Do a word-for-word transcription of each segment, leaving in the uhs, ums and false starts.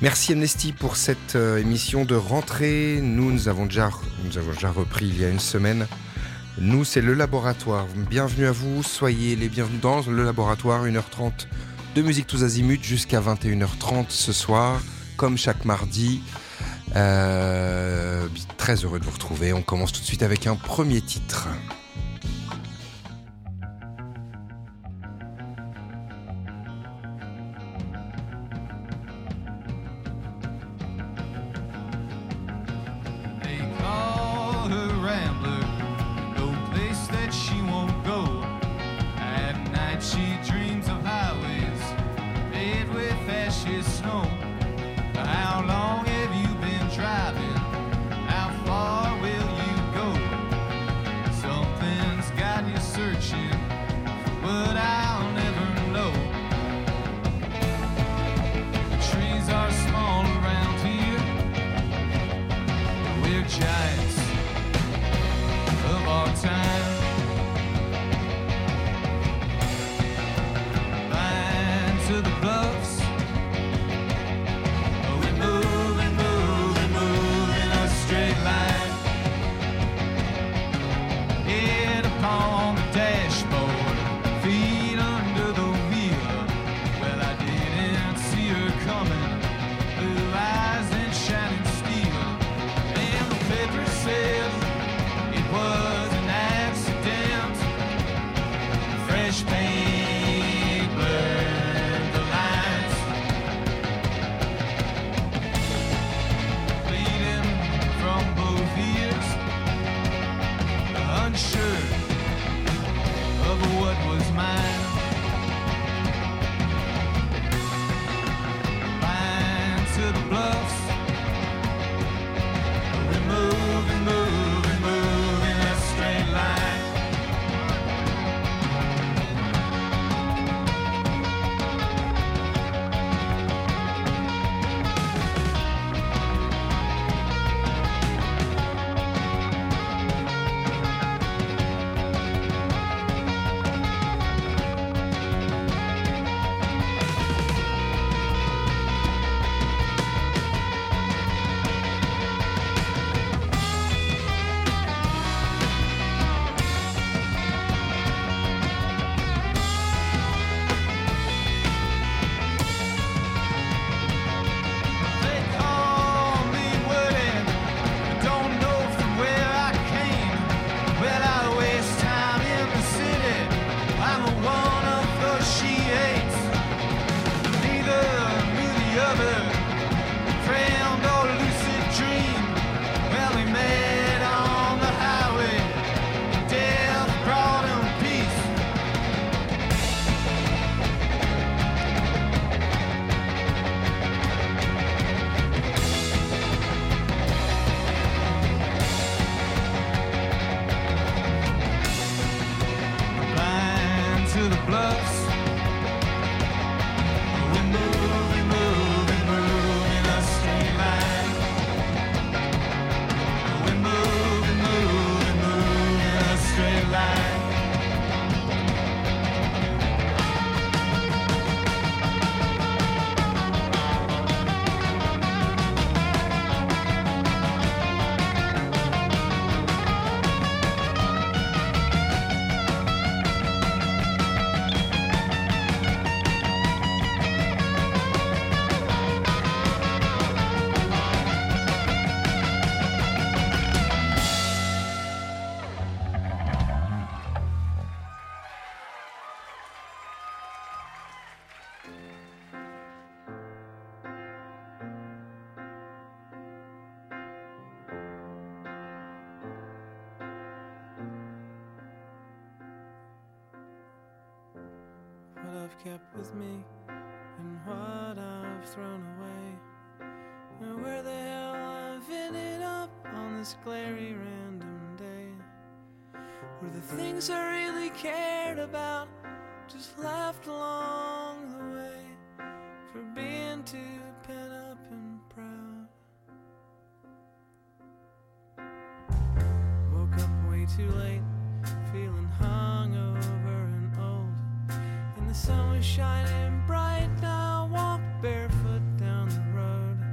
Merci Amnesty pour cette euh, émission de rentrée. Nous, nous avons, déjà, nous avons déjà repris il y a une semaine. Nous, c'est le laboratoire. Bienvenue à vous, soyez les bienvenus dans le laboratoire. une heure trente de musique tous azimuts jusqu'à vingt et une heures trente ce soir, comme chaque mardi. Euh, très heureux de vous retrouver. On commence tout de suite avec un premier titre. I've kept with me and what I've thrown away, and where the hell I've ended up on this glary random day, where the things I really cared about just left along the way for being too pent up and proud. Woke up way too late, feeling hungover and old. And the sun was shining bright, now I walked barefoot down the road.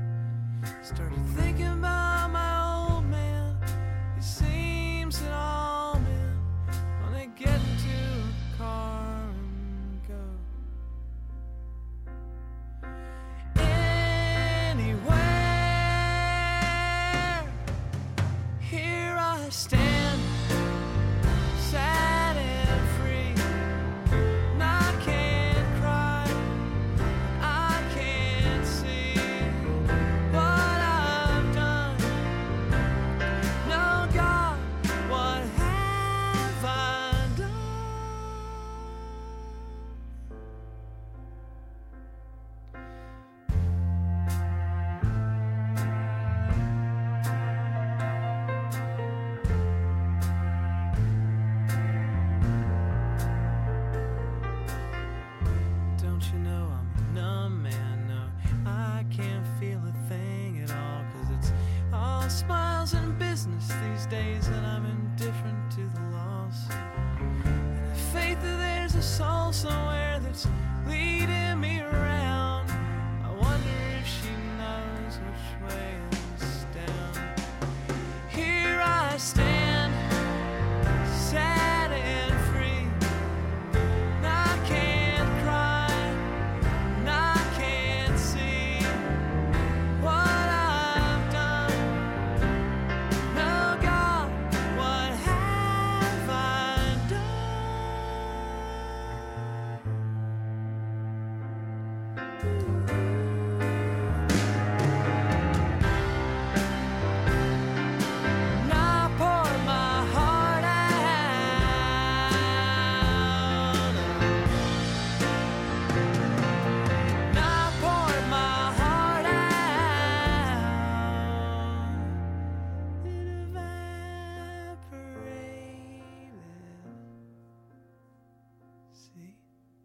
stand, sad and free. And I can't cry, I can't see what I've done. No, God, what have I done? Don't you know I'm a numb man? No, I can't feel a thing at all. Cause it's all smiles and business these days, and I'm indifferent to the loss. And the faith that there's a soul somewhere that's leading me around. I wonder if she knows which way it's down. Here I stand, sad and free. And I can't cry, and I can't see what I've done. No, God, what have I done? And I pour my heart out. And I pour my heart out. It evaporated. See?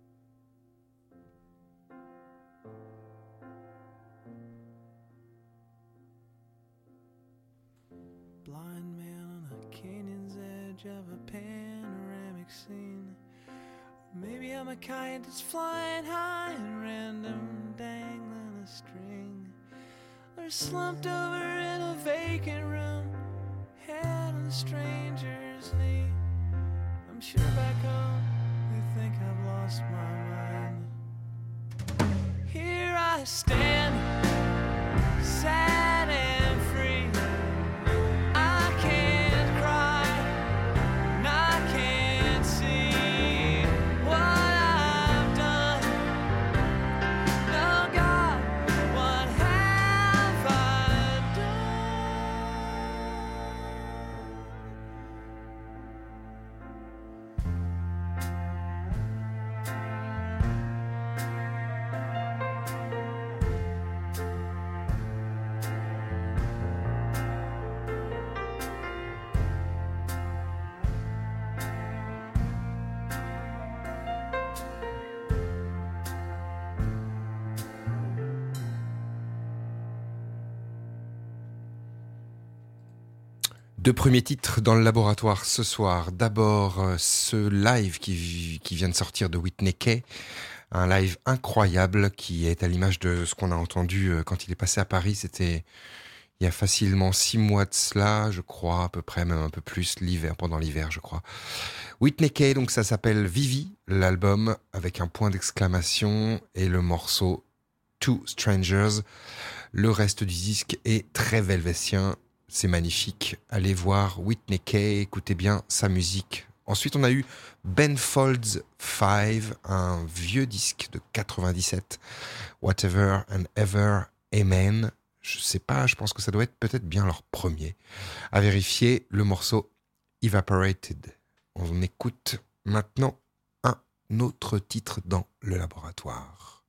Blind man on a canyon's edge of a panoramic scene. Maybe I'm a kite that's flying high at random, dangling a string. Or slumped over in a vacant room, head on a stranger's knee. I'm sure back home they think I've lost my mind. Here I stand, sad and free. I can't cry, and I can't see what I've done. No, God, what have I Deux premiers titres dans le laboratoire ce soir. D'abord, euh, ce live qui, qui vient de sortir de Whitney Kay. Un live incroyable qui est à l'image de ce qu'on a entendu euh, quand il est passé à Paris. C'était il y a facilement six mois de cela, je crois, à peu près, même un peu plus, l'hiver, pendant l'hiver, je crois. Whitney Kay, donc ça s'appelle Vivi, l'album, avec un point d'exclamation, et le morceau Two Strangers. Le reste du disque est très velvétien. C'est magnifique. Allez voir Whitney Kay, écoutez bien sa musique. Ensuite, on a eu Ben Folds five, un vieux disque de quatre-vingt-dix-sept. Whatever and Ever, Amen. Je sais pas, je pense que ça doit être peut-être bien leur premier. À vérifier, le morceau Evaporated. On écoute maintenant un autre titre dans le laboratoire.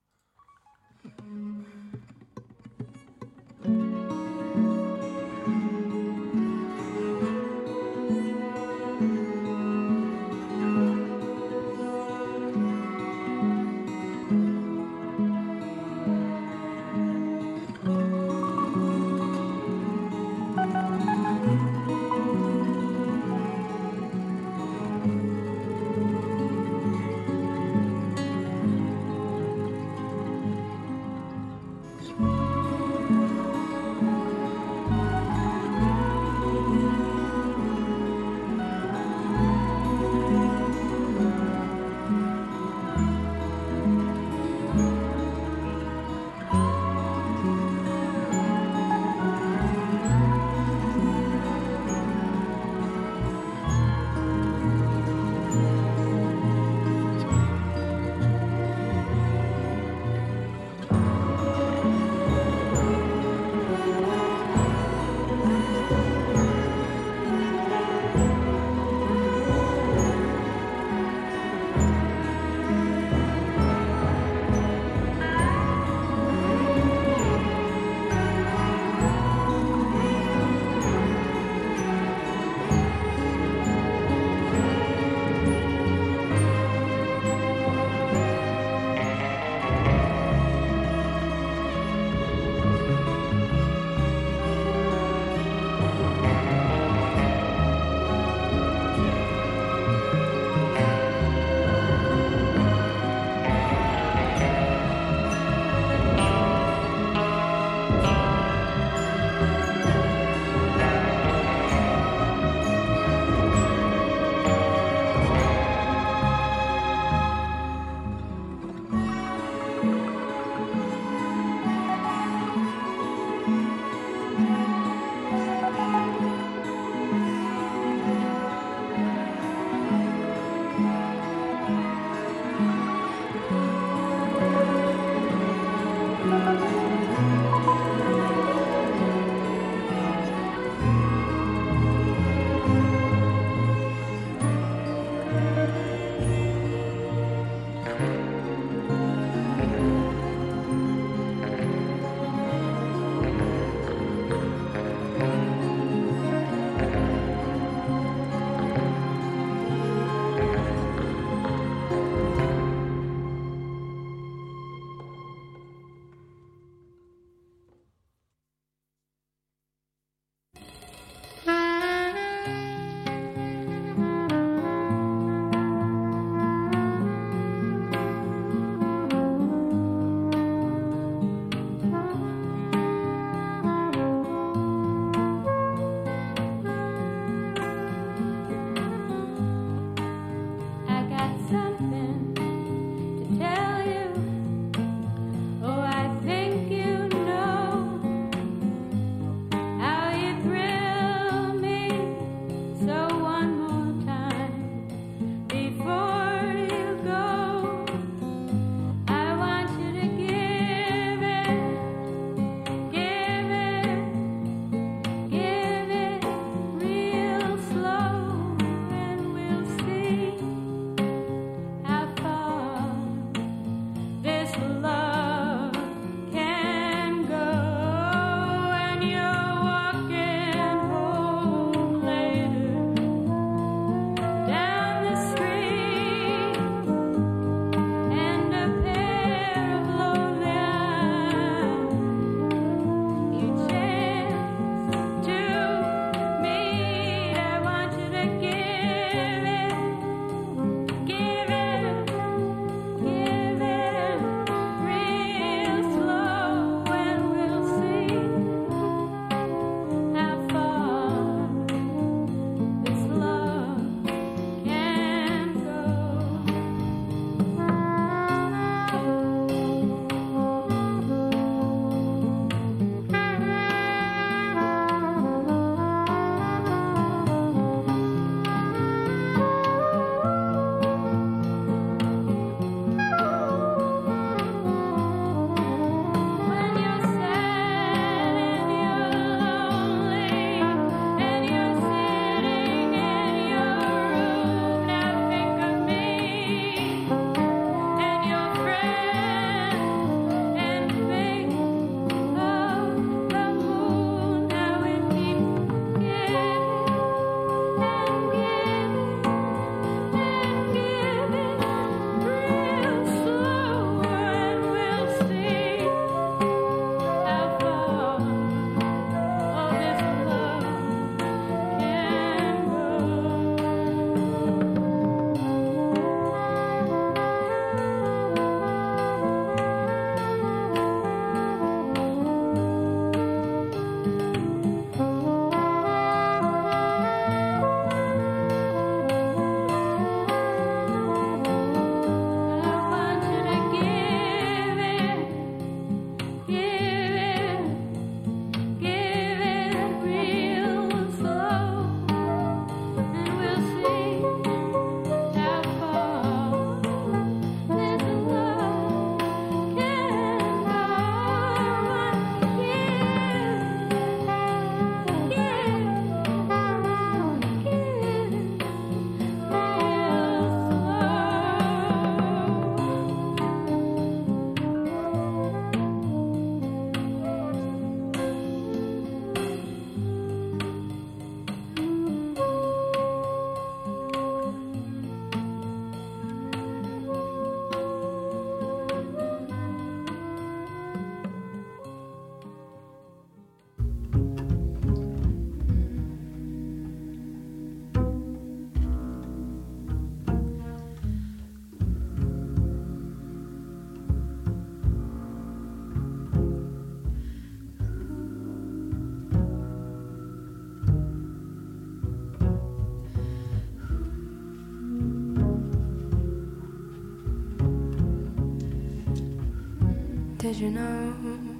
Did you know?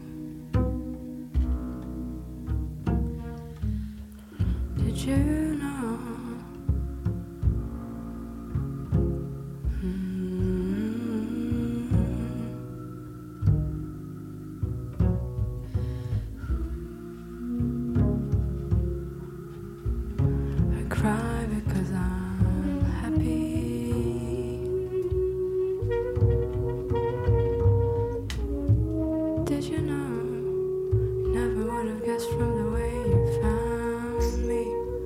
Did you know? Cry because I'm happy. Did you know? Never would have guessed from the way you found me.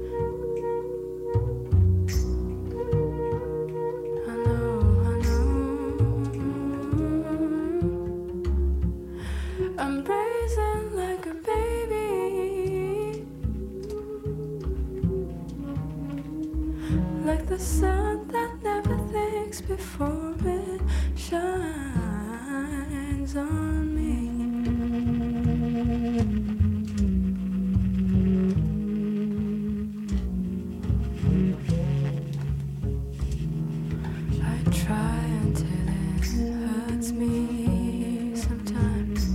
I know, I know. I'm brazen like a baby. Like the sun that never thinks before it shines on me. I try until it hurts me sometimes,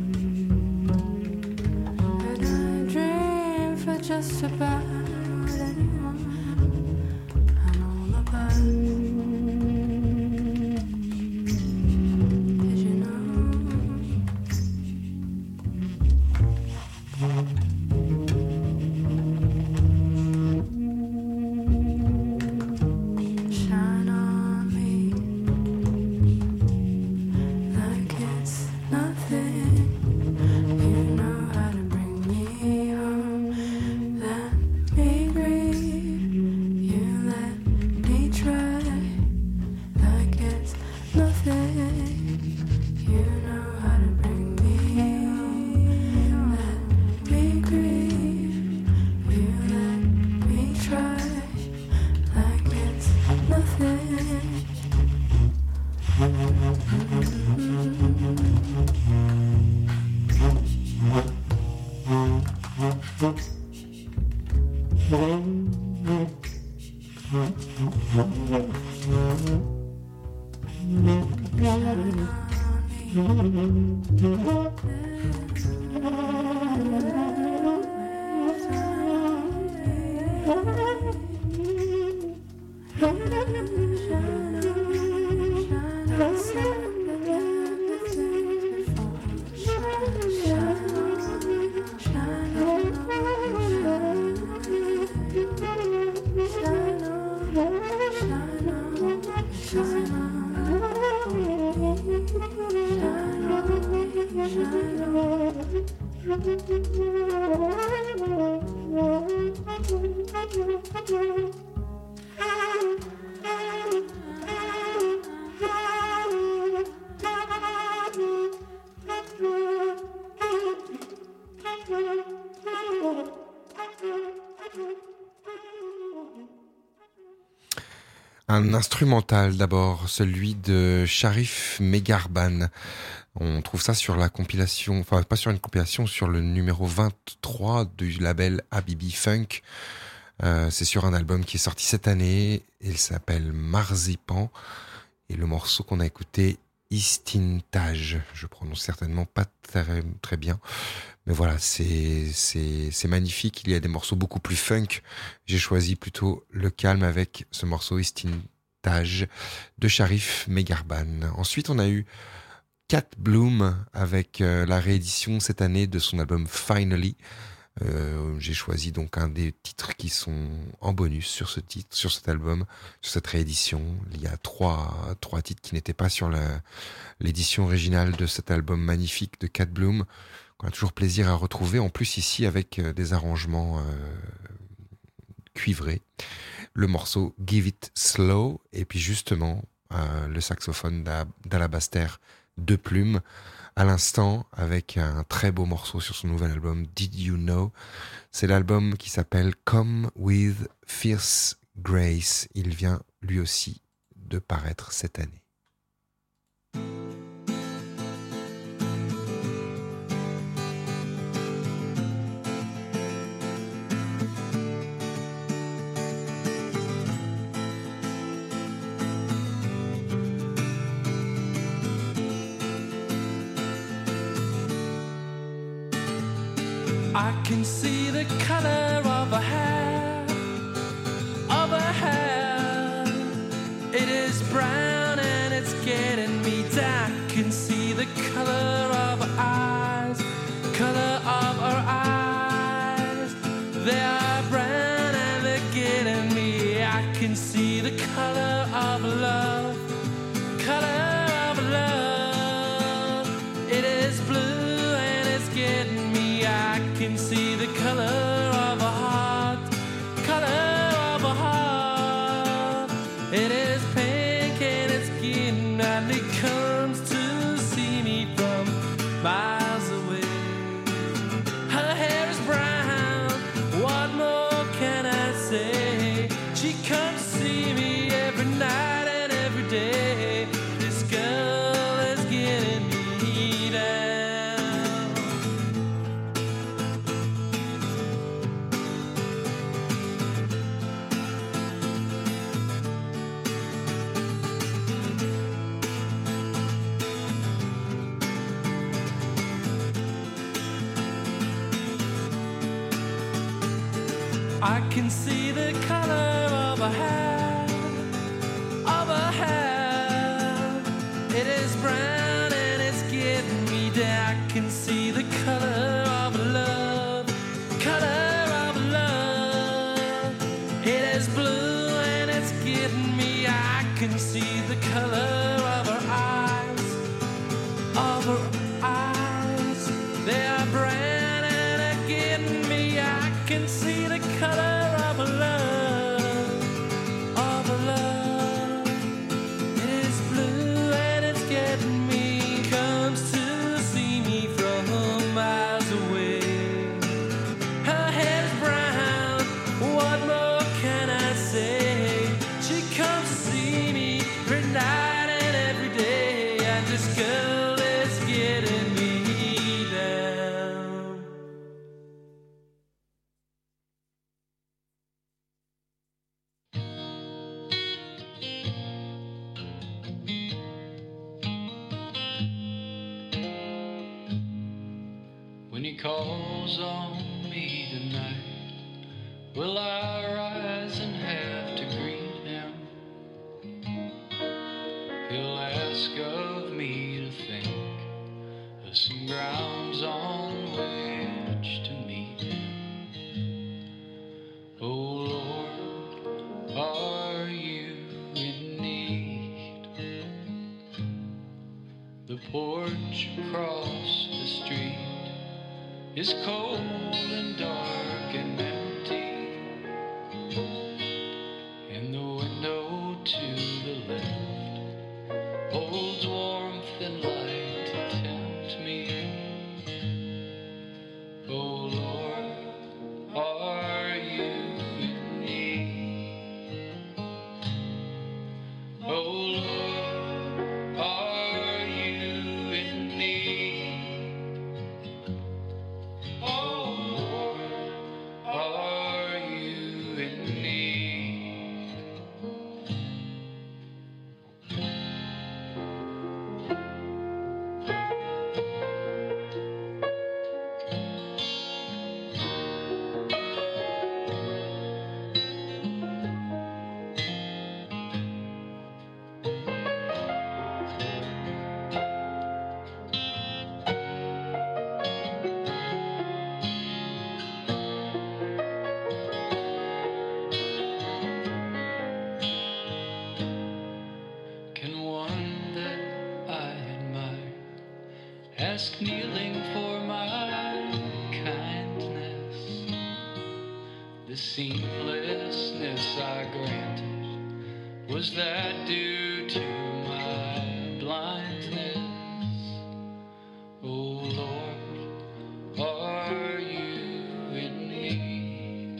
and I dream for just about anyone. Did you know? Shine on me like it's nothing. You know how to bring me home. Let me grieve. You let me try like it's nothing. You know how to bring me home. Let me grieve. You let me try like it's nothing. Un instrumental d'abord, celui de Sharif Megharban. On trouve ça sur la compilation, enfin pas sur une compilation, sur le numéro vingt-trois du label Habibi Funk. Euh, c'est sur un album qui est sorti cette année. Il s'appelle Marzipan. Et le morceau qu'on a écouté, Istintaj. Je prononce certainement pas très, très bien. Mais voilà, c'est, c'est, c'est magnifique. Il y a des morceaux beaucoup plus funk. J'ai choisi plutôt le calme avec ce morceau Istintaj de Sharif Megharban. Ensuite, on a eu Cat Bloom avec euh, la réédition cette année de son album Finally. Euh, j'ai choisi donc un des titres qui sont en bonus sur ce titre, sur cet album, sur cette réédition. Il y a trois, trois titres qui n'étaient pas sur la, l'édition originale de cet album magnifique de Cat Bloom, qu'on a toujours plaisir à retrouver, en plus ici avec des arrangements euh, cuivrés. Le morceau Give It Slow, et puis justement euh, le saxophone d'Alabaster de Plume, à l'instant, avec un très beau morceau sur son nouvel album Did You Know. C'est l'album qui s'appelle Come With Fierce Grace. Il vient lui aussi de paraître cette année. I can see the color of her hair, of her hair. It is brown and it's getting me down. I can see the color of her eyes, color of her eyes. They are brown and they're getting me. I can see the color of love, color of love. It is blue and it's getting me. I can see the color of a heart, color of a heart. It is pink and it's getting, and it comes to see me from miles away. Her hair is brown, what more can I say? She comes to see me every night and every day. This girl is getting me down. I can see the color of her hair, of her hair. It is brown and it's getting me down. I can see the color of love, color of love. It is blue and it's getting me. I can see the color of her eyes, of her eyes. They are brown and they're getting me. I can see the color of love, of love. It is blue and it's getting me. Comes to see me from miles away. Her hair is brown, what more can I say? She comes to see me every night and every day. And this girl is getting me down. When he calls on me tonight, will I rise and have to greet him? He'll ask of me to think of some grounds on which to meet him. Oh Lord, are you in need? The porch across the street is cold and dark and empty, and the window to the left holds warmth and light to tempt me. Oh Lord, are you in need? Oh Lord, are you in need? Oh Lord, are you in need? Can one that I admire ask kneeling for my kindness? The seamlessness I granted, was that due to my blindness? Oh Lord, are you in need?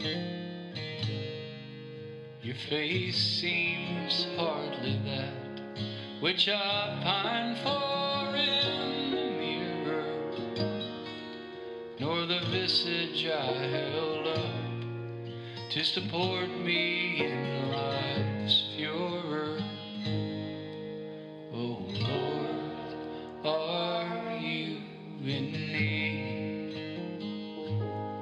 Your face seems hardly that which I pine for in the mirror, nor the visage I held up to support me in life's furor. Oh Lord, are you in need?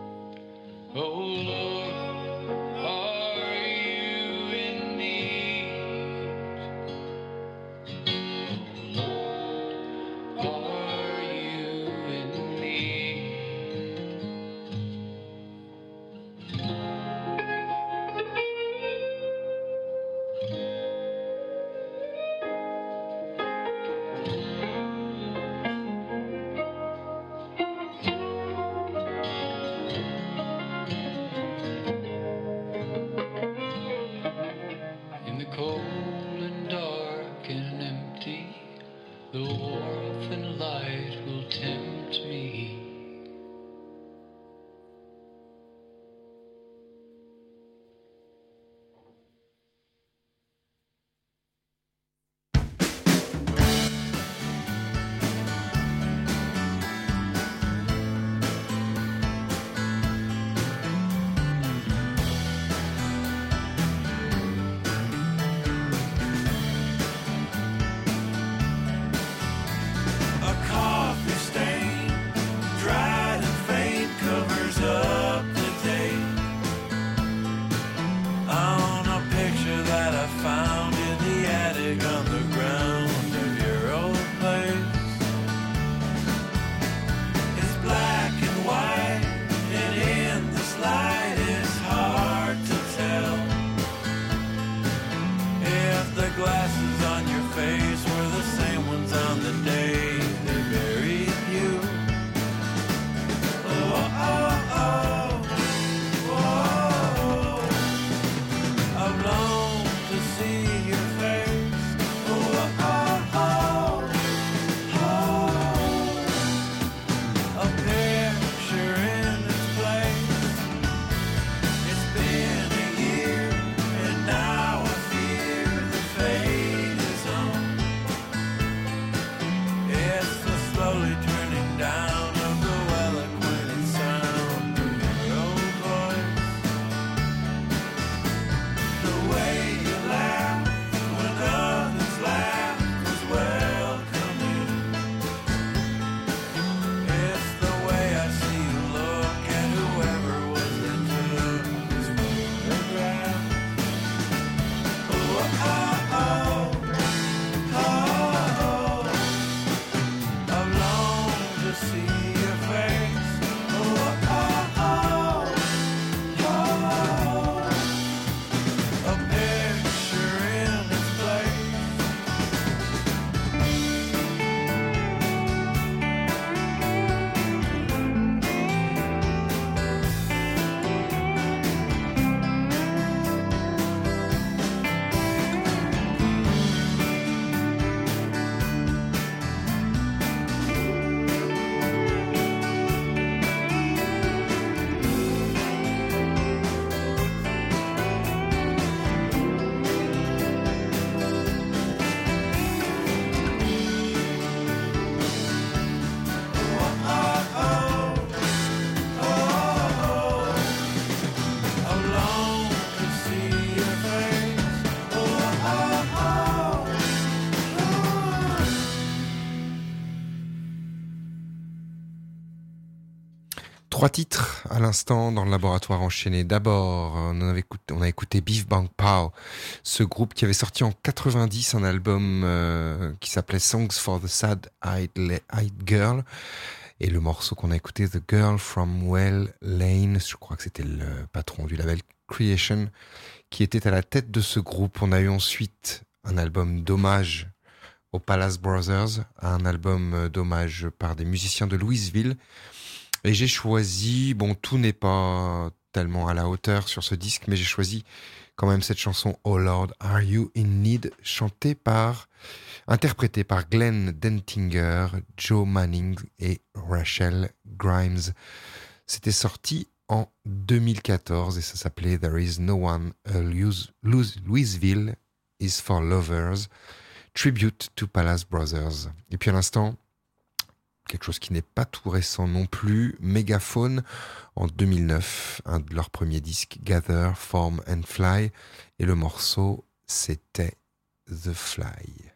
Trois titres à l'instant dans le laboratoire enchaîné. D'abord, on, avait écouté, on a écouté Beef Bang Pow, ce groupe qui avait sorti en quatre-vingt-dix un album euh, qui s'appelait Songs for the Sad Eyed, Eyed Girl. Et le morceau qu'on a écouté, The Girl from Well Lane, je crois que c'était le patron du label Creation, qui était à la tête de ce groupe. On a eu ensuite un album d'hommage aux Palace Brothers, un album d'hommage par des musiciens de Louisville. Et j'ai choisi, bon, tout n'est pas tellement à la hauteur sur ce disque, mais j'ai choisi quand même cette chanson Oh Lord, Are You in Need, chantée par, interprétée par Glenn Dentinger, Joe Manning et Rachel Grimes. C'était sorti en deux mille quatorze et ça s'appelait There is no one a Louisville is for lovers, tribute to Palace Brothers. Et puis à l'instant, quelque chose qui n'est pas tout récent non plus, Megaphone en deux mille neuf, un de leurs premiers disques, Gather, Form and Fly, et le morceau c'était The Fly.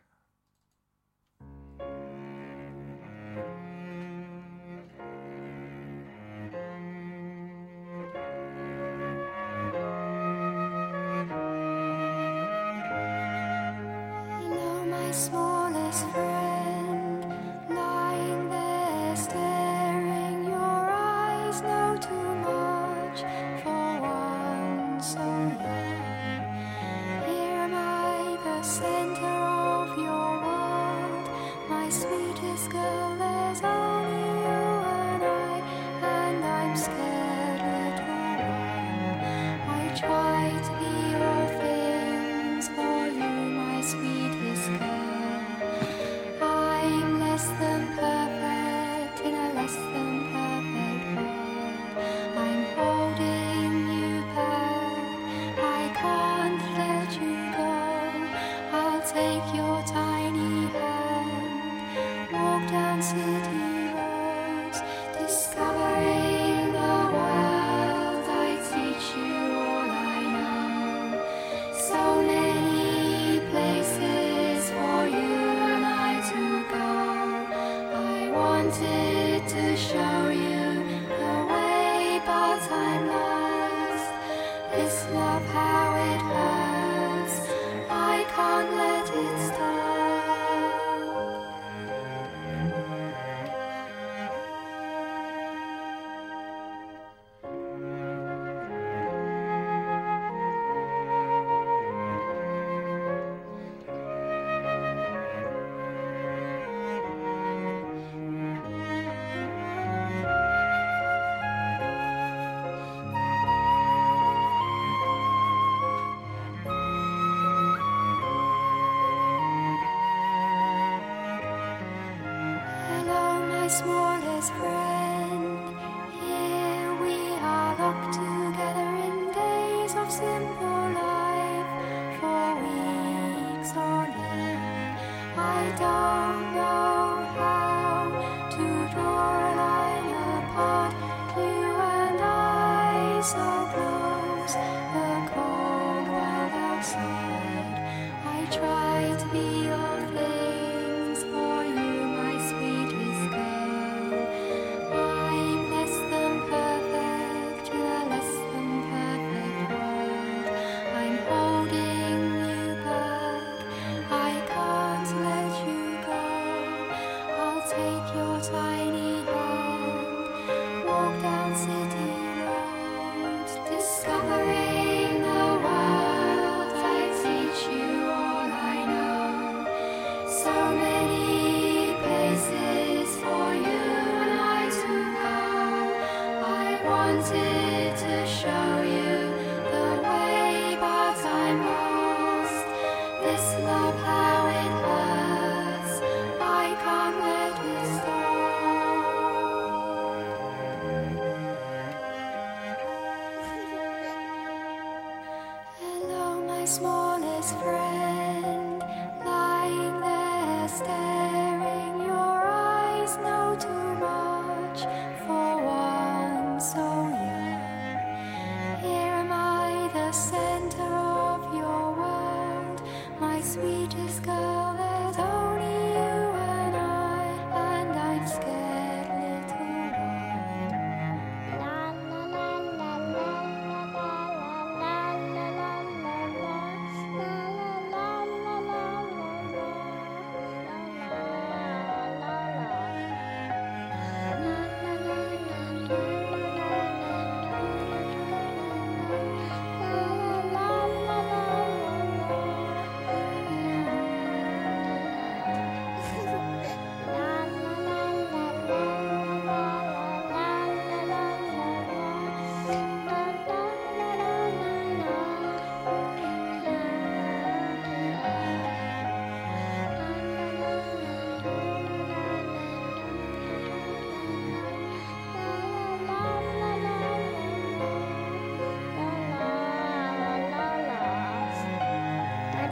Hello, my smallest friend, lying there staring. Your eyes know too much for one so young. Here am I, the center of your world, my sweetest girl. There's only you and I, and I'm scared, little one. I try to be all things for you, my sweetest girl. I'm less than perfect in a less than perfect world. I'm holding you back, I can't let you go. I'll take your tiny hand, walk down city roads, discovering the world. I teach you all I know. So many places for you and I to go. I wanted to show you the way, but I'm lost. This love, how it hurts, I can't let it stop. Hello, my smallest friend. Here we are locked together in days of simple life for weeks on end. I don't know how to draw a line apart. You and I so close, the cold world outside. I try to be all things for you, my sweetest girl. I'm less than perfect in a less than perfect world. I'm holding you back, I can't let you go. I'll take your tiny hand, walk down city roads, discovering the world. I teach you all I know. So many places for you and I to go. I wanted to show you the way, but I'm lost. This love, how it hurts, I can't let it stop. Hello, my smallest friend, lying there staring. Your eyes know too much for one so young. Here am I, the center of your world, my sweetest girl. There's only you and I, and I'm scared, little one.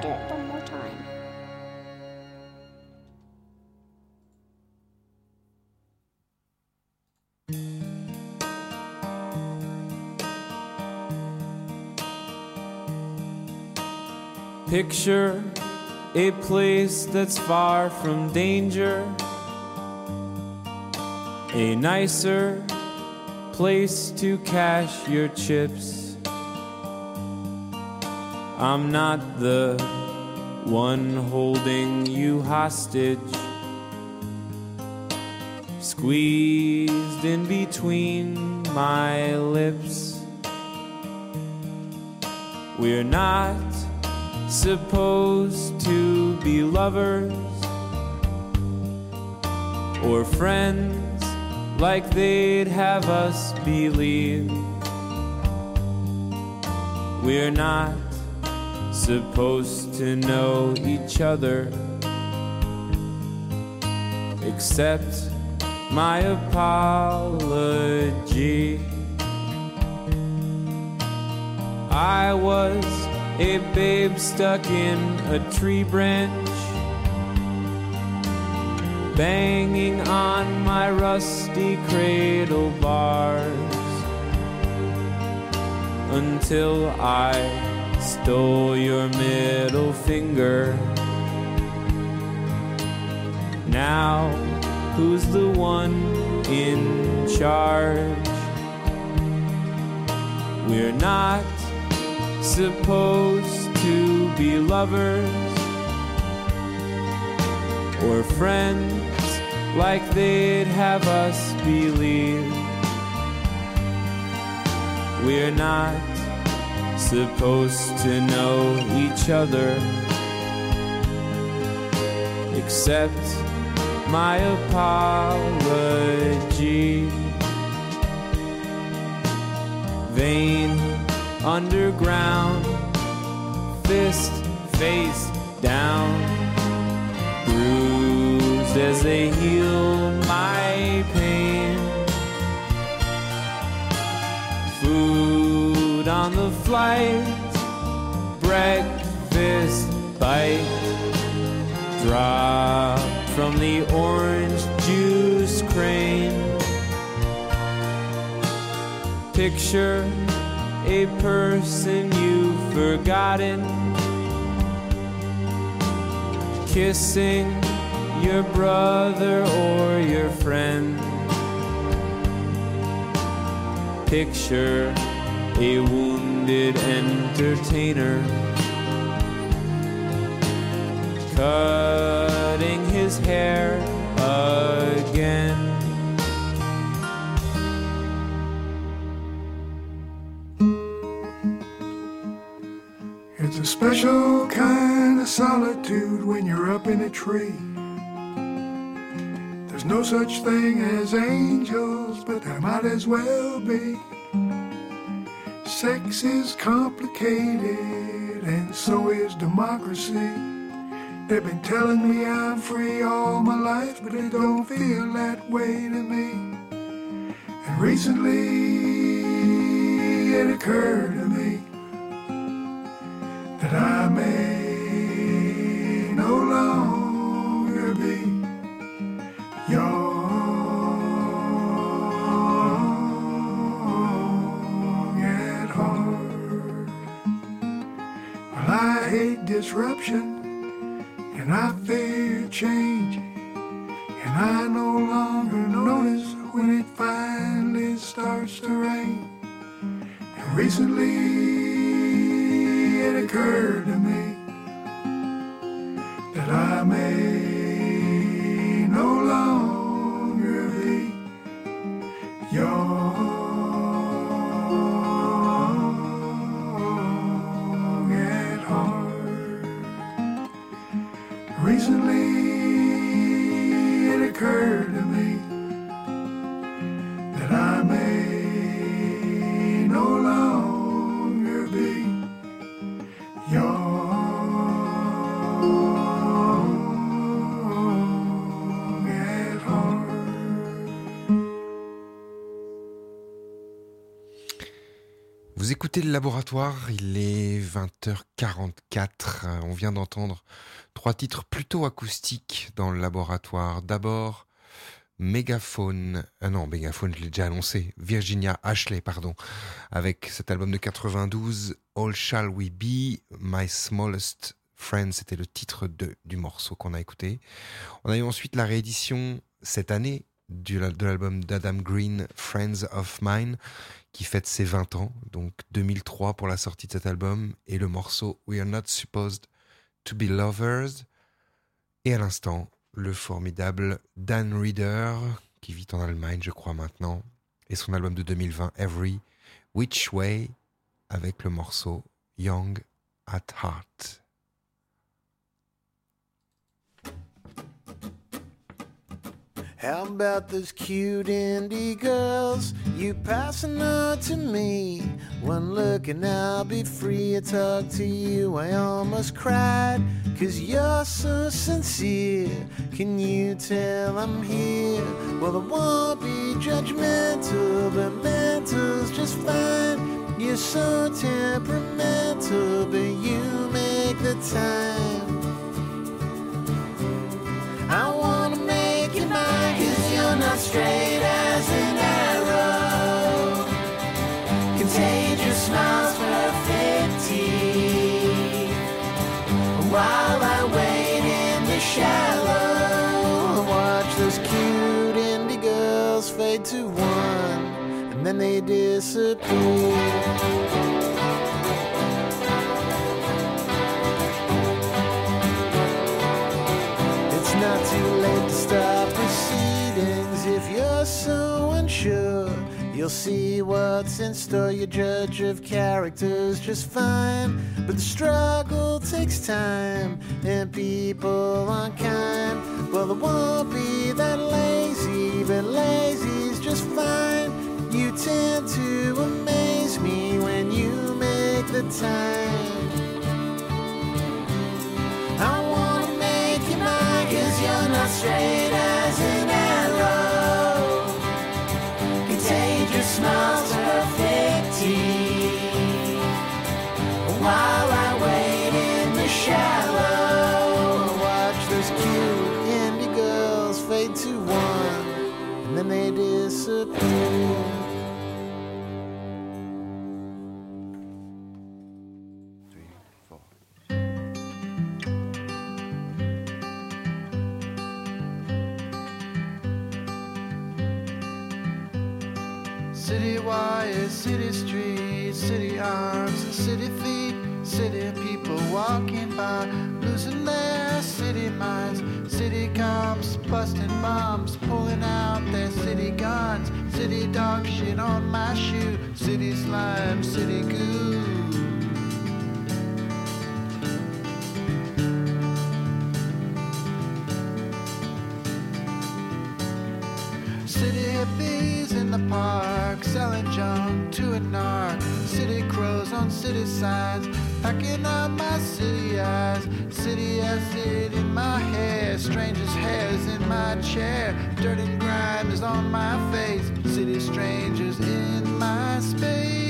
it one more time. Picture a place that's far from danger, a nicer place to cash your chips. I'm not the one holding you hostage, squeezed in between my lips. We're not supposed to be lovers or friends like they'd have us believe. We're not supposed to know each other except my apology. I was a babe stuck in a tree branch, banging on my rusty cradle bars, until I stole your middle finger. Now, who's the one in charge? We're not supposed to be lovers or friends like they'd have us believe. We're not supposed to know each other except my apology. Vain underground, fist face down, bruised as they heal my pain. Food on the flight, breakfast bite, drop from the orange juice crane. Picture a person you've forgotten, kissing your brother or your friend. Picture a wounded entertainer cutting his hair again. It's a special kind of solitude when you're up in a tree. There's no such thing as angels, but there might as well be. Sex is complicated, and so is democracy. They've been telling me I'm free all my life, but it don't feel that way to me. And recently it occurred to me that I may no longer be young at heart. Well, I hate disruption and I fear change, and I no longer notice when it finally starts to rain. And recently it occurred to me that I may no longer be young at heart. Recently it occurred to me that I may no longer be young at heart. Vous écoutez écoutez le laboratoire, il est vingt heures quarante-quatre. On vient d'entendre trois titres plutôt acoustiques dans le laboratoire. D'abord, Megaphone, ah non, Megaphone, je l'ai déjà annoncé, Virginia Ashley, pardon, avec cet album de quatre-vingt-douze, All Shall We Be, My Smallest Friend, c'était le titre de, du morceau qu'on a écouté. On a eu ensuite la réédition cette année du, de l'album d'Adam Green, Friends of Mine, qui fête ses vingt ans, donc deux mille trois pour la sortie de cet album, et le morceau We Are Not Supposed to Be Lovers. Et à l'instant, le formidable Dan Reeder, qui vit en Allemagne, je crois maintenant, et son album de deux mille vingt, Every Which Way, avec le morceau Young at Heart. How about those cute indie girls? You passing her to me. One look and I'll be free to talk to you. I almost cried, cause you're so sincere. Can you tell I'm here? Well, I won't be judgmental, but mental's just fine. You're so temperamental, but you make the time. I wanna make you mine, cause you're not straight as an arrow. Contagious smiles, perfect teeth. While I wait in the shallow, watch those cute indie girls fade to one, and then they disappear. Not too late to stop proceedings. If you're so unsure, you'll see what's in store. Your judge of character's just fine, but the struggle takes time, and people aren't kind. Well, it won't be that lazy, but lazy's just fine. You tend to amaze me when you make the time. I wanna make you mine, cause you're not straight as an arrow. Contagious smiles, perfect teeth. While I wait in the shallow, watch those cute indie girls fade to one, and then they disappear. City wires, city streets, city arms and city feet, city people walking by, losing their city minds, city cops, busting bombs, pulling out their city guns, city dog shit on my shoe, city slime, city goo. City hippies in the park, selling junk to a narc. City crows on city signs, packing up my city eyes. City acid in my hair, strangers' hairs in my chair. Dirt and grime is on my face, city strangers in my space.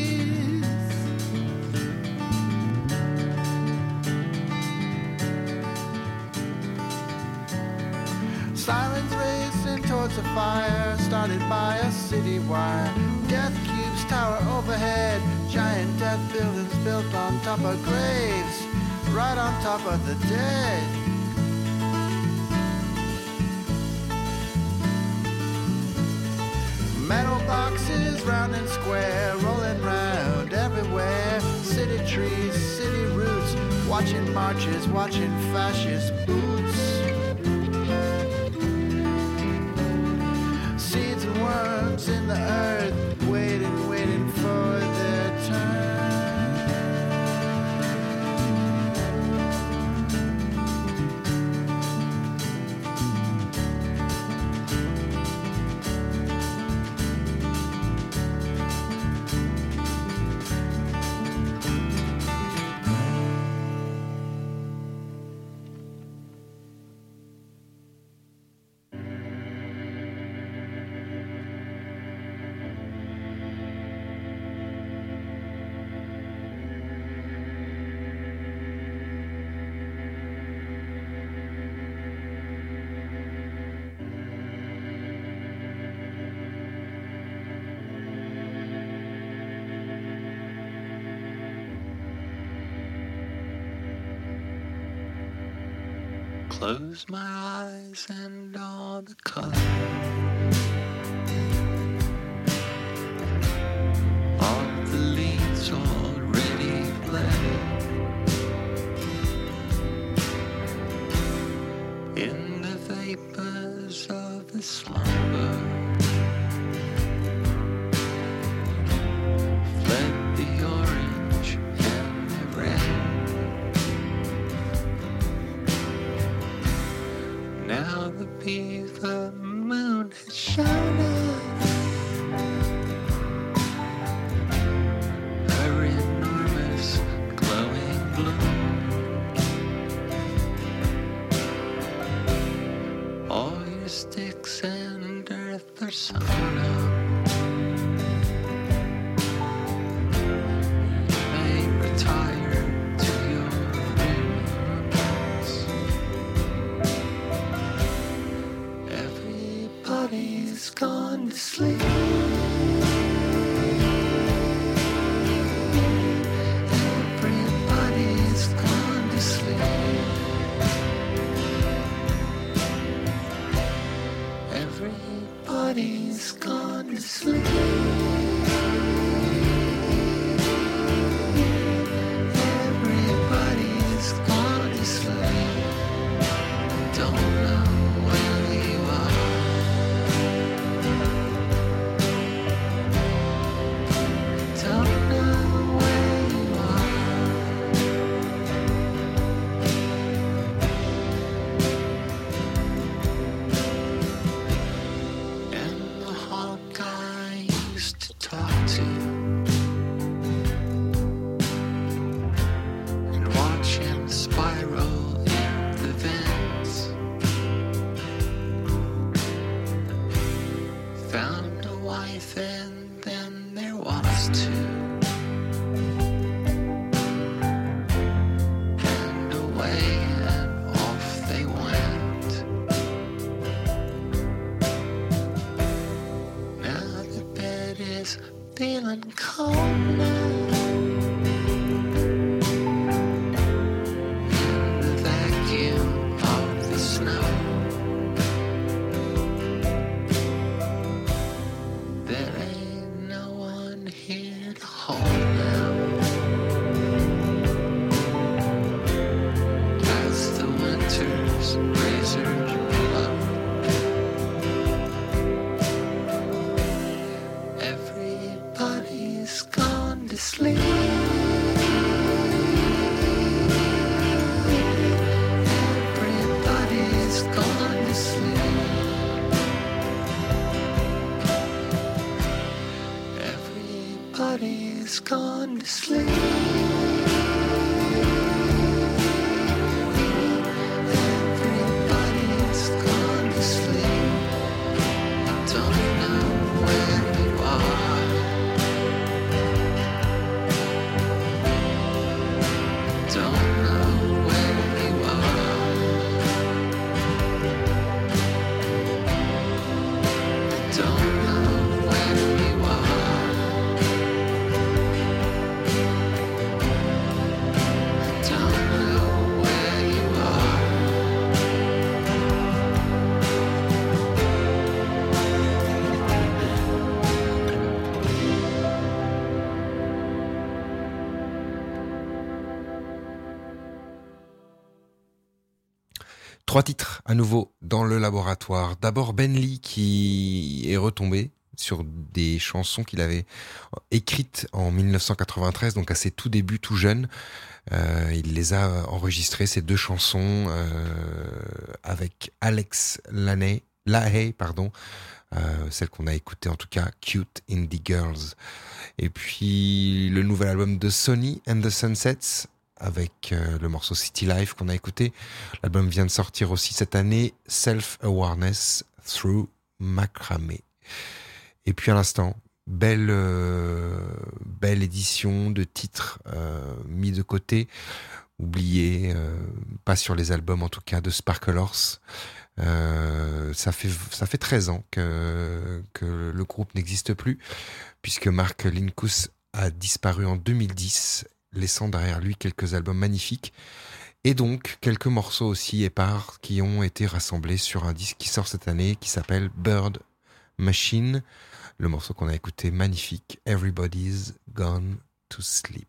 Sirens racing towards a fire started by a city wire. Death cubes tower overhead, giant death buildings built on top of graves, right on top of the dead. Metal boxes round and square, rolling round everywhere. City trees, city roots, watching marches, watching fascist boots. Seeds and worms in the earth, waiting, waiting for their turn. close my eyes and all the color of the leaves already bled in the vapors of the slumber. Fled the orange and the red. Now the beaver moon has shone her enormous glowing blue. All your sticks and earth are sown up. You may retire to your rooms. Everybody's gone to sleep. Everybody's gone to sleep. Everybody's gone to sleep. Everybody's gone to sleep. Don't know where you are. Don't know where you are. And the hawk I used to talk to and watch him spiral in the vents found a wife and then there was two. And away and off they went. Now the bed is feeling cold now. In the vacuum of the snow. There ain't no one here to hold now. As the winter's razors blow. Everybody's gone to sleep. Everybody's gone to sleep. Everybody's gone to sleep. Everybody's gone to sleep. Don't know where you are. Don't know where you are. Don't know where you are. Don't know where you are. Trois titres à nouveau dans le laboratoire. D'abord Ben Lee qui est retombé sur des chansons qu'il avait écrites en dix-neuf cent quatre-vingt-treize, donc à ses tout débuts, tout jeune. Euh, il les a enregistrées, ces deux chansons, euh, avec Alex Lahaye, Lahaye pardon, euh, celle qu'on a écoutée en tout cas, Cute Indie Girls. Et puis le nouvel album de Sonny and the Sunsets, avec euh, le morceau City Life qu'on a écouté. L'album vient de sortir aussi cette année, Self-Awareness Through Macramé. Et puis à l'instant, belle, euh, belle édition de titres euh, mis de côté, oubliés, euh, pas sur les albums en tout cas, de Sparkle Horse. Euh, ça fait ça fait treize ans que que le groupe n'existe plus, puisque Mark Linkous a disparu en deux mille dix, laissant derrière lui quelques albums magnifiques. Et donc, quelques morceaux aussi épars qui ont été rassemblés sur un disque qui sort cette année, qui s'appelle Bird Machine. Le morceau qu'on a écouté, magnifique, Everybody's Gone to Sleep.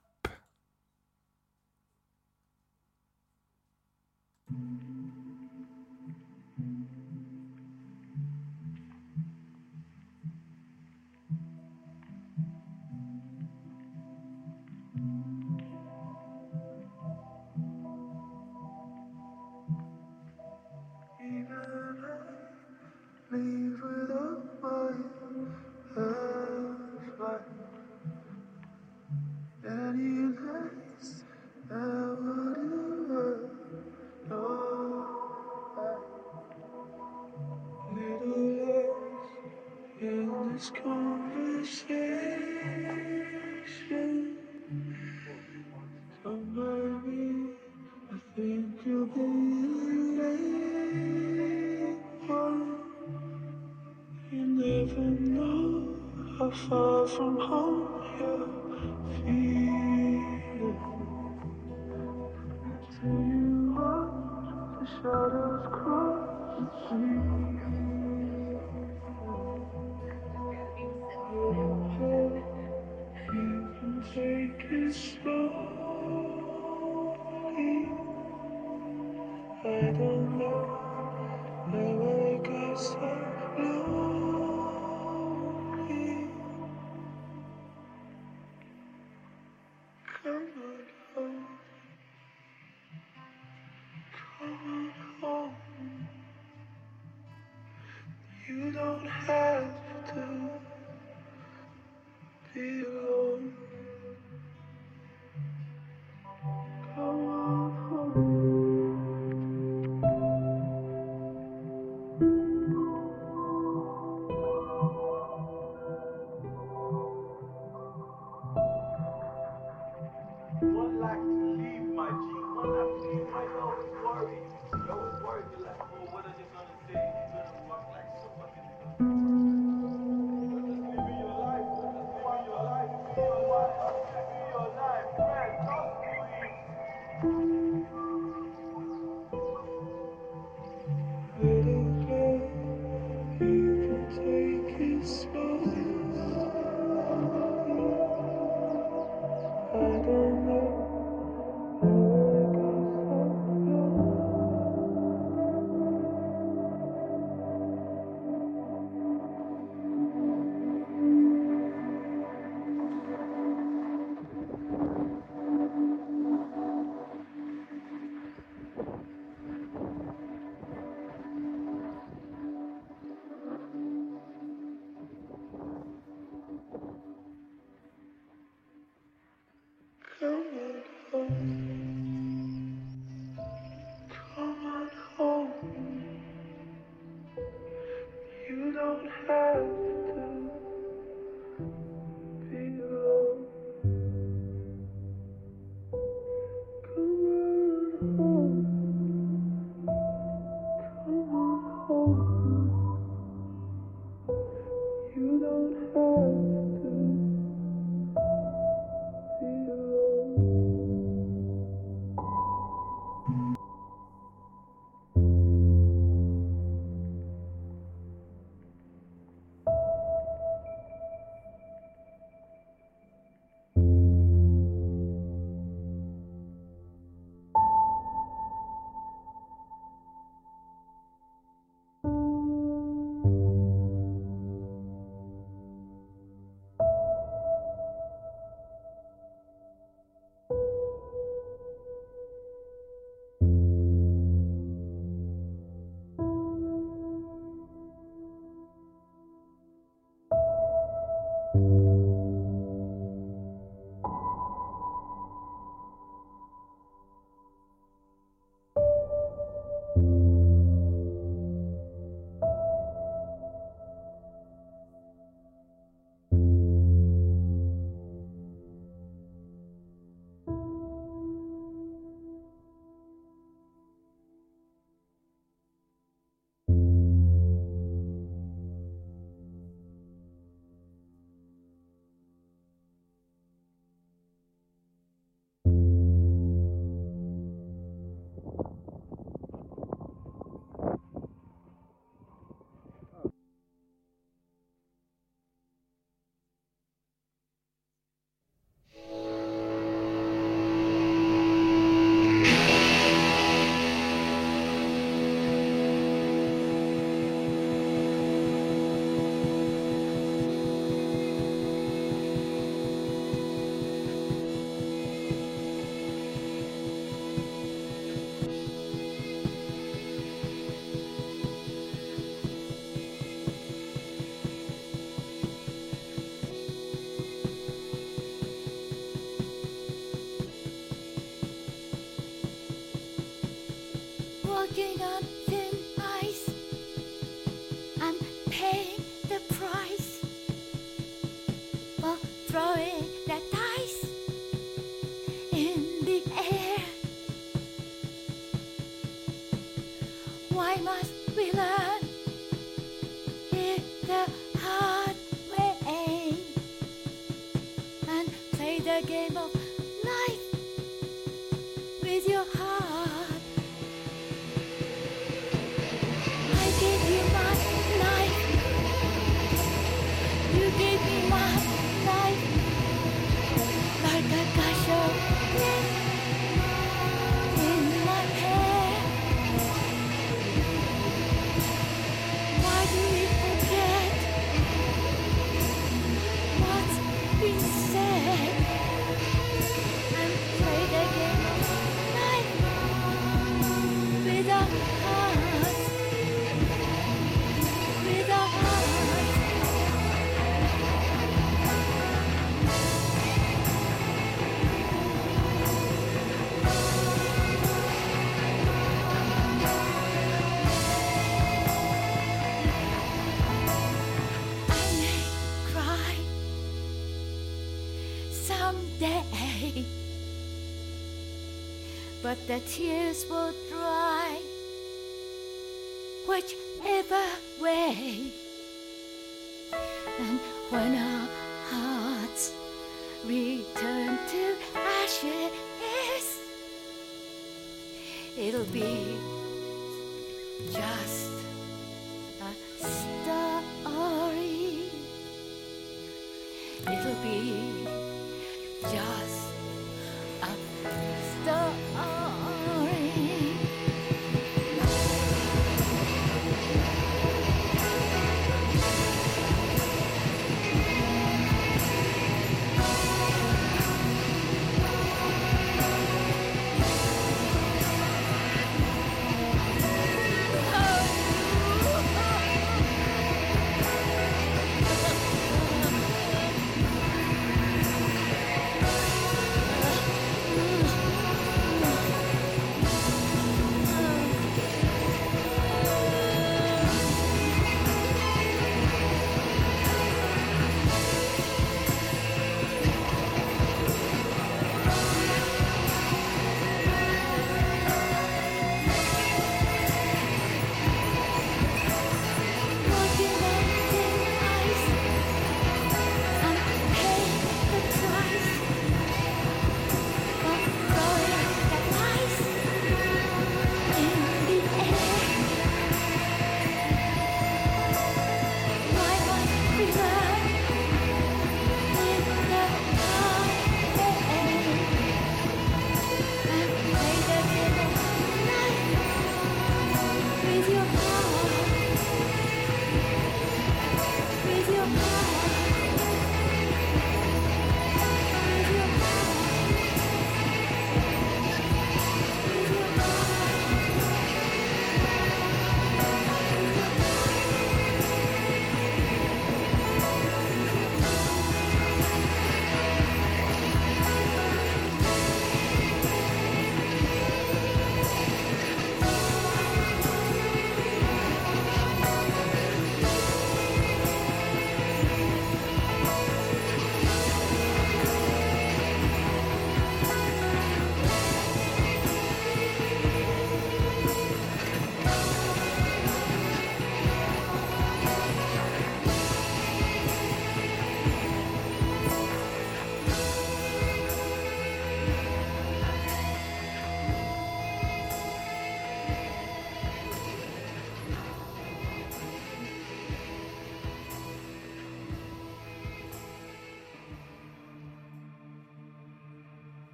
Leave without my life. Any nights I wouldn't know. Little lost in this conversation. So maybe I think you'll be the late one. You never know how far from home you're feeling till you watch the shadows cross the street. Okay, you can take it slowly. I don't know how I got so lonely. Come on home, come on home. You don't have to be alone. Come on home. One like to leave my G, one like to leave my always worry. You always worry, you're like, oh, what are they gonna say? You're gonna work like so, what is it gonna work? walking on thin ice. I'm paying the price for throwing that dice in the air. Why must we learn it the hard way and play the game of life with your heart? I gave you my life, you gave me my life, like a gush of wind in my hair. Why do we forget what's been said and play the game of life with our hearts, with our hearts? I may cry someday, but the tears will dry whichever way. And when our hearts return to ashes, it'll be just a story. It'll be just a story. Walking on thin ice, I'm paying the price for throwing that ice in the air. Why must we learn in the hard way and play the game of life with your heart? With your heart, with your heart, with your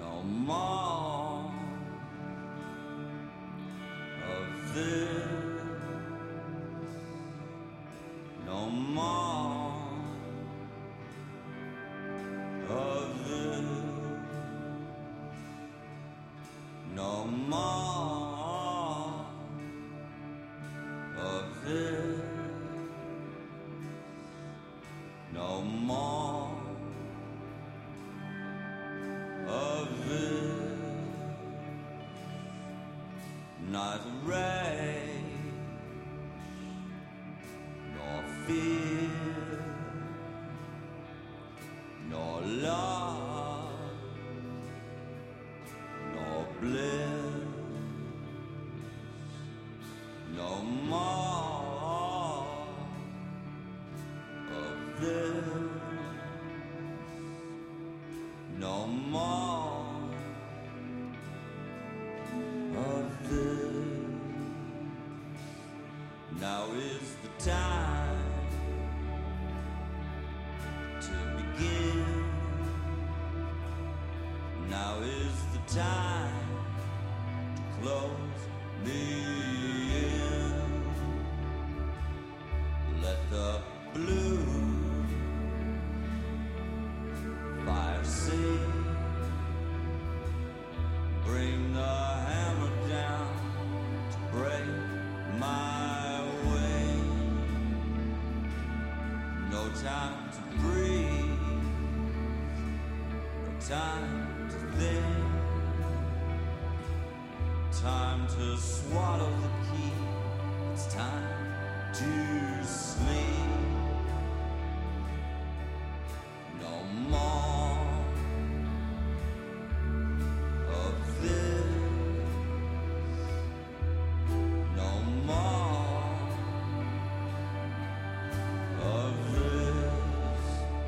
no more of this, no more of this, no more of this, no more of this, neither rage nor fear nor love nor bliss, no more of this, no more of this. Now is the time to begin. Now is the time to close me in. Let the blue fire sing. Bring the hammer down to break my wing. No time to breathe, no time to think, time to swallow the key. It's time to sleep. No more of this, no more of this,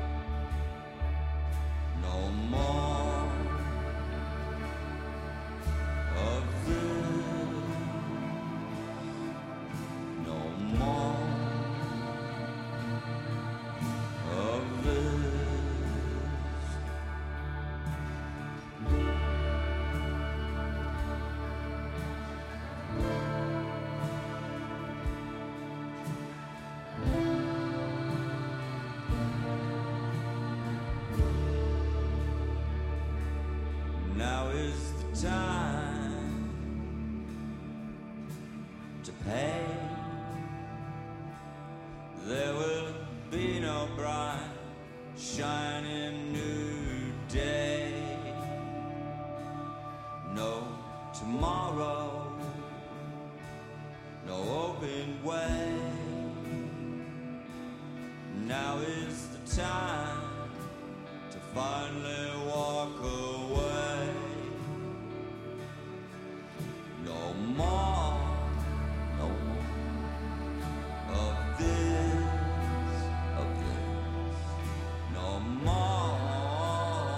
no more of this, no more of this. Now is the time to pay. There will be no bright, shining new day. No tomorrow, no open way. Now is the time to finally walk away. No more, no more of this, of this, no more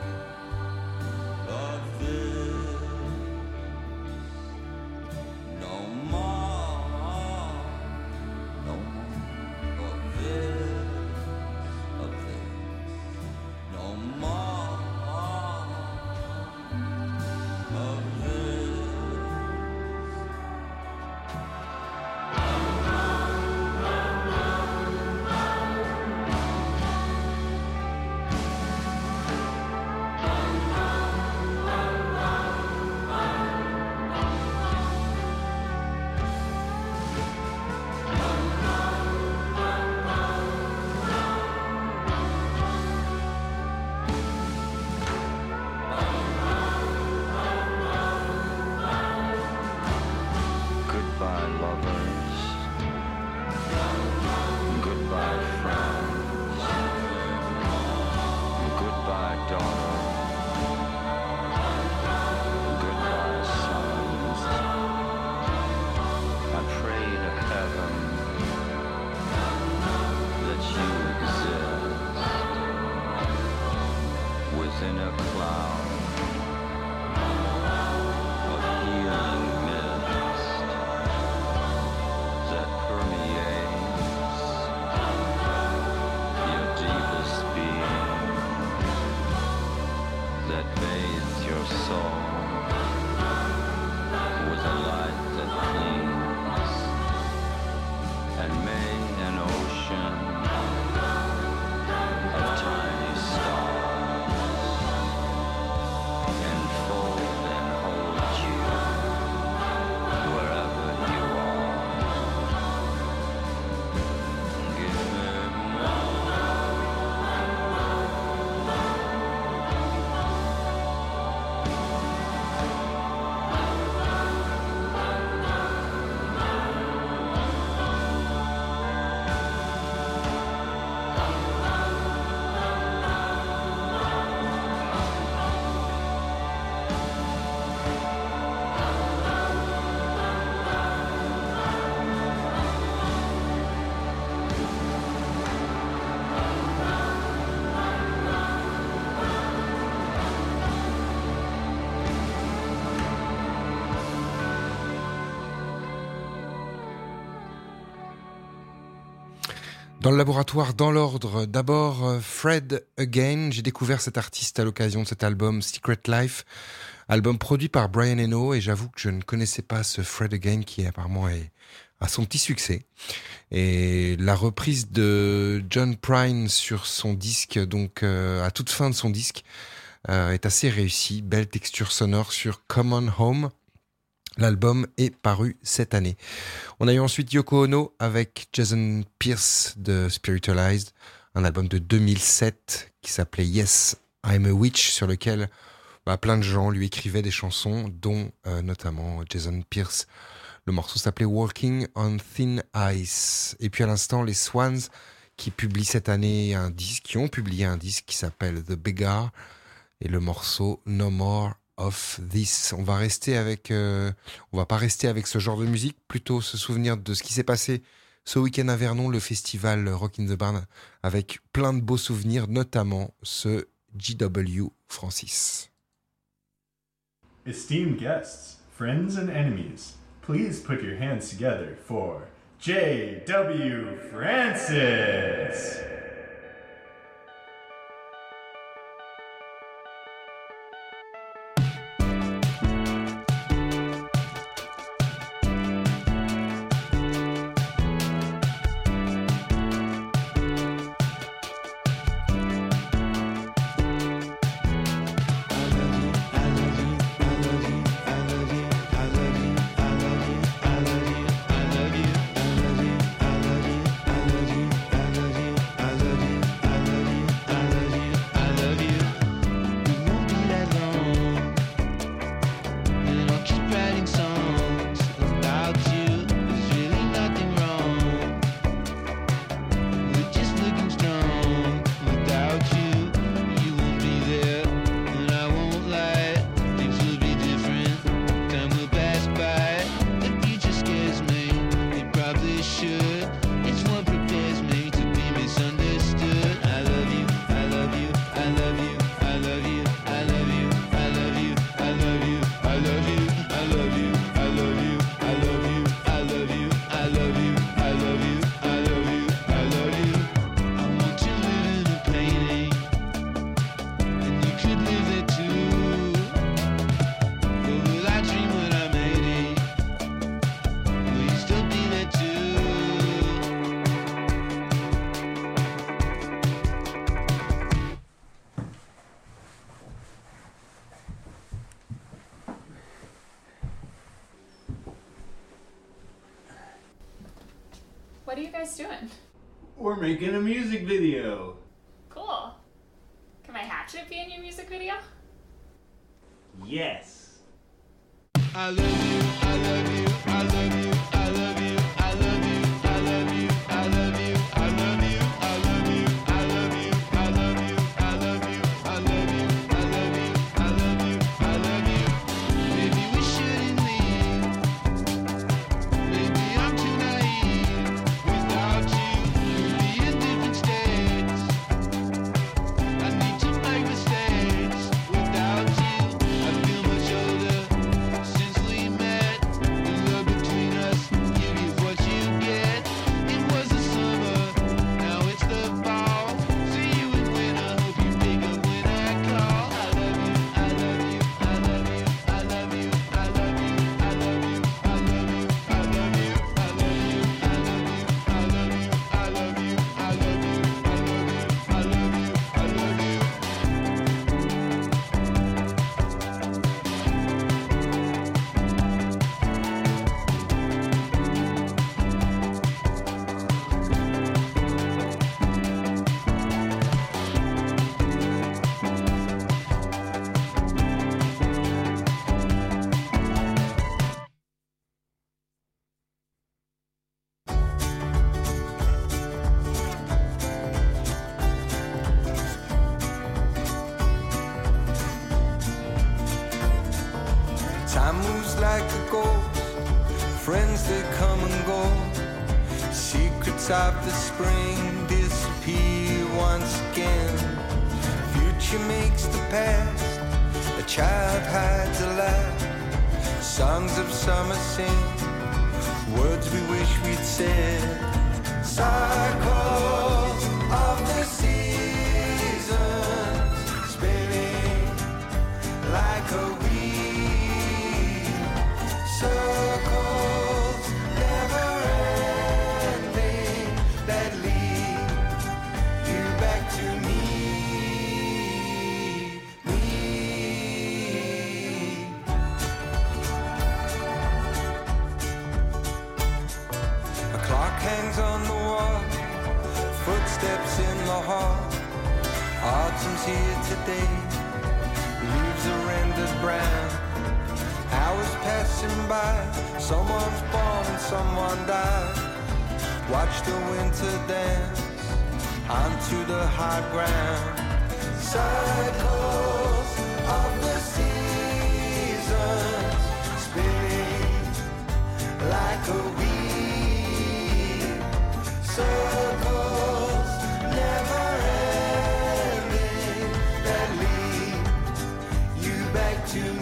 of this, no more, no more of this, of this, no more of this. Goodbye, lovers. Goodbye, friends. Goodbye, daughter. Goodbye, sons. I pray to heaven that you exist within a cloud of healing mist that permeates your deepest being, that bathes soul with a light that cleans and made an ocean of tiny stars enfold and hold you wherever you are. Give me more. Dans le laboratoire, dans l'ordre, d'abord euh, Fred Again. J'ai découvert cet artiste à l'occasion de cet album Secret Life, album produit par Brian Eno, et j'avoue que je ne connaissais pas ce Fred Again qui apparemment est, a son petit succès. Et la reprise de John Prine sur son disque, donc euh, à toute fin de son disque, euh, est assez réussie. Belle texture sonore sur Common Home. L'album est paru cette année. On a eu ensuite Yoko Ono avec Jason Pierce de Spiritualized, un album de deux mille sept qui s'appelait Yes, I'm a Witch, sur lequel bah, plein de gens lui écrivaient des chansons, dont euh, notamment Jason Pierce. Le morceau s'appelait Walking on Thin Ice. Et puis à l'instant, les Swans qui publient cette année un disque, qui ont publié un disque qui s'appelle The Beggar, et le morceau No More of This. On va rester avec, euh, on va pas rester avec ce genre de musique, plutôt se souvenir de ce qui s'est passé ce week-end à Vernon, le festival Rock in the Barn, avec plein de beaux souvenirs, notamment ce G W Francis. Esteemed guests, friends and enemies, please put your hands together for J W Francis. What are you guys doing? We're making a music video. Cool. Can my hatchet be in your music video? Yes. I love you, I love you, I love you, I love you, I love you, I love you, I love you, I love you, I love you, I love you, I love you, I love you, I love you, I love you, I love you, I love you. Maybe we shouldn't leave. Maybe I'm too naive. Without you, we'll be in different states. I need to make mistakes. Without you, I feel much older since we met. like a ghost, friends that come and go. Secrets of the spring disappear once again. Future makes the past, a child hides a laugh. Songs of summer sing, words we wish we'd said. Cycles of the seasons, spinning like a wheel. Circles never ending that lead you back to me, me. A clock hangs on the wall, footsteps in the hall. Autumn's here today, leaves are rendered brown. Hours passing by, someone's born and someone died. Watch the winter dance onto the hard ground. Cycles of the seasons, spinning like a wheel. Circles never ending that lead you back to me.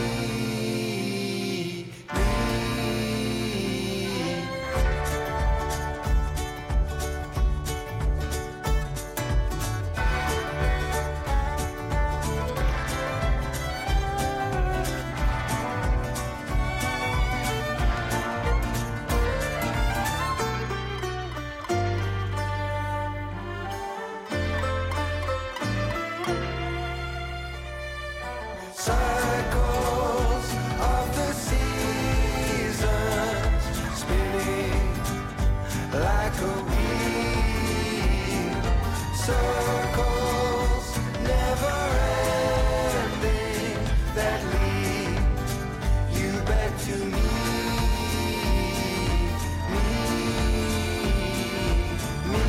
Cycles of the seasons, spinning like a wheel. Circles never ending that lead you back to me, me, me.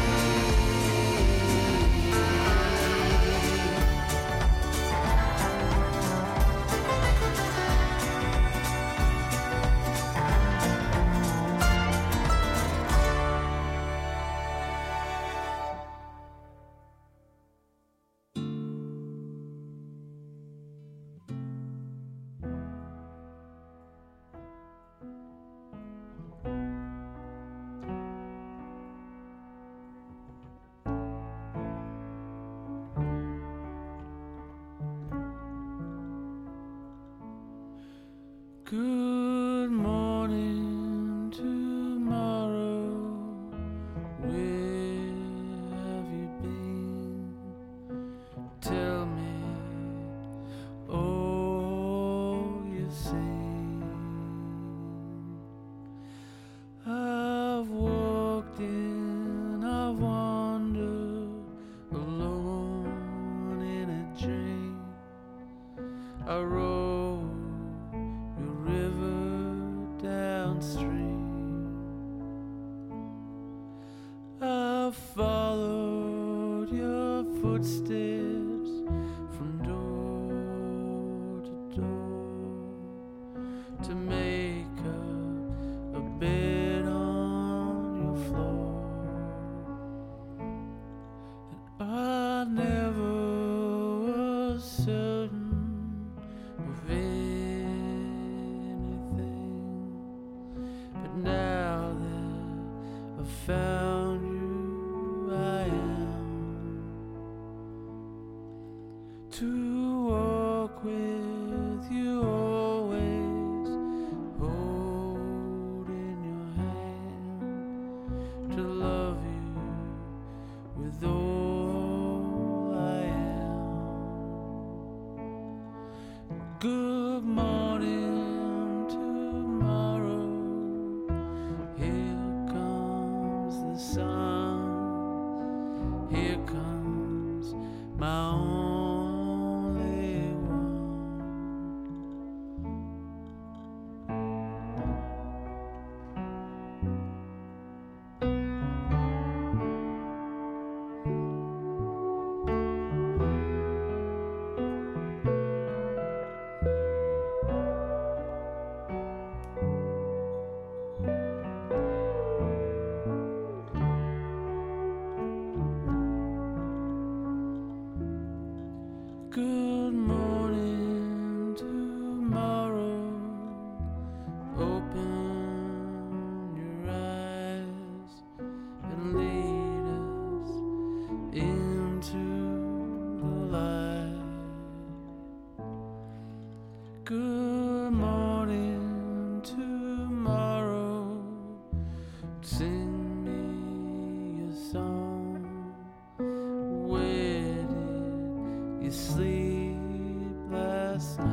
Good morning, tomorrow. Where have you been? Tell me all you've seen. I've walked in, I've wandered alone in a dream. I rode the river downstream. I followed your footsteps from door to door to make up a bed on your floor. And I never was certain of anything, but now that I've found you, I am to walk with you always, holding your hand, to love you with all I am. Good morning, tomorrow. Here comes the sun. Here comes my only one. Good morning tomorrow. Open your eyes and lead us into the light. Good morning tomorrow. Sing me a song. Where did you sleep last night?